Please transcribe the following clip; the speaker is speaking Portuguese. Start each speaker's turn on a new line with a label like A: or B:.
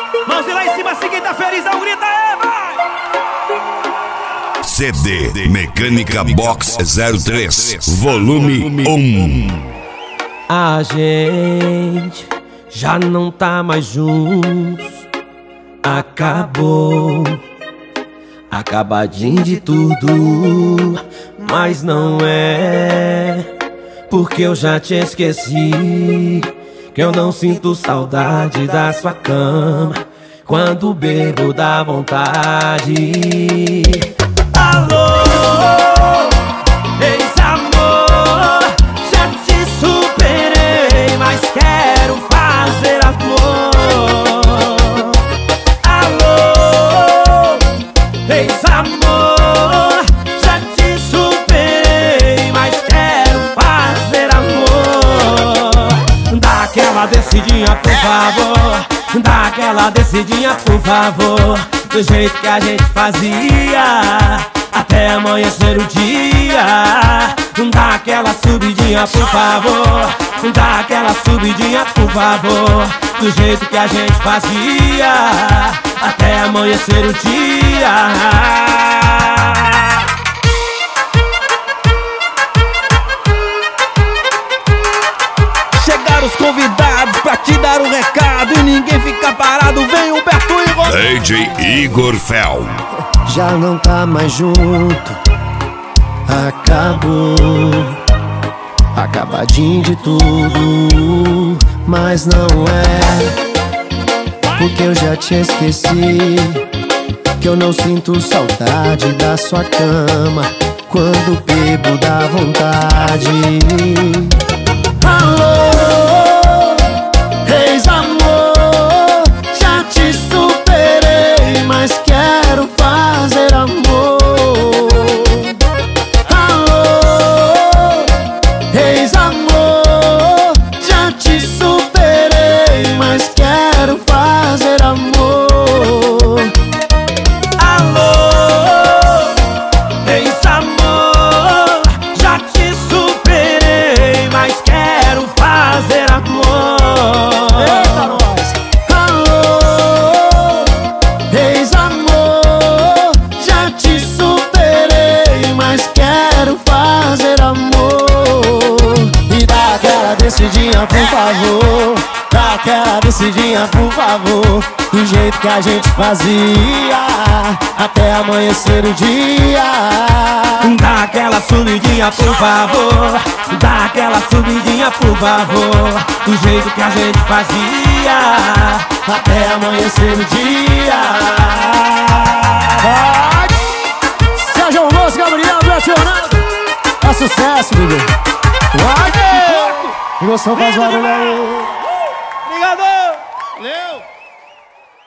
A: Mãozinha lá em cima, assim quem tá felizão, grita aí, vai!
B: CD Mecânica Box 03, volume 1.
C: A gente já não tá mais juntos. Acabou, acabadinho de tudo. Mas não é porque eu já te esqueci, que eu não sinto saudade da sua cama. Quando bebo dá vontade. Alô, ex-amor, já te superei, mas quero fazer amor. Alô, ex-amor, já te superei, mas quero fazer amor. Dá aquela descidinha, por favor. Dá aquela descidinha, por favor. Do jeito que a gente fazia, até amanhecer o dia. Dá aquela subidinha, por favor. Dá aquela subidinha, por favor. Do jeito que a gente fazia, até amanhecer o dia.
D: Chegaram os convidados pra te dar um recado e ninguém fica parado, vem Humberto e Rodrigo.
B: DJ Igor Fel.
E: Já não tá mais junto, acabou, acabadinho de tudo. Mas não é porque eu já te esqueci, que eu não sinto saudade da sua cama. Quando bebo dá vontade. Alô, ex-amor, já te superei, mas quero fazer amor. Alô, ex-amor, já te superei, mas quero fazer amor.
C: Alô, ex-amor, já te superei, mas quero fazer amor.
E: Eita, nós! Alô, ex-amor, já te superei, mas quero fazer amor. E dá aquela descidinha, por favor. Dá aquela descidinha, por favor. Do jeito que a gente fazia, até amanhecer o dia.
C: Dá aquela subidinha, por favor. Dá aquela subidinha, por favor. Do jeito que a gente fazia,
E: Até amanhecer o dia.
D: Vai! Sérgio Alonso, Gabriel, Beto Ronaldo. É sucesso, Miguel. Vai! Emoção faz barulho aí.
A: Obrigado!
D: Valeu!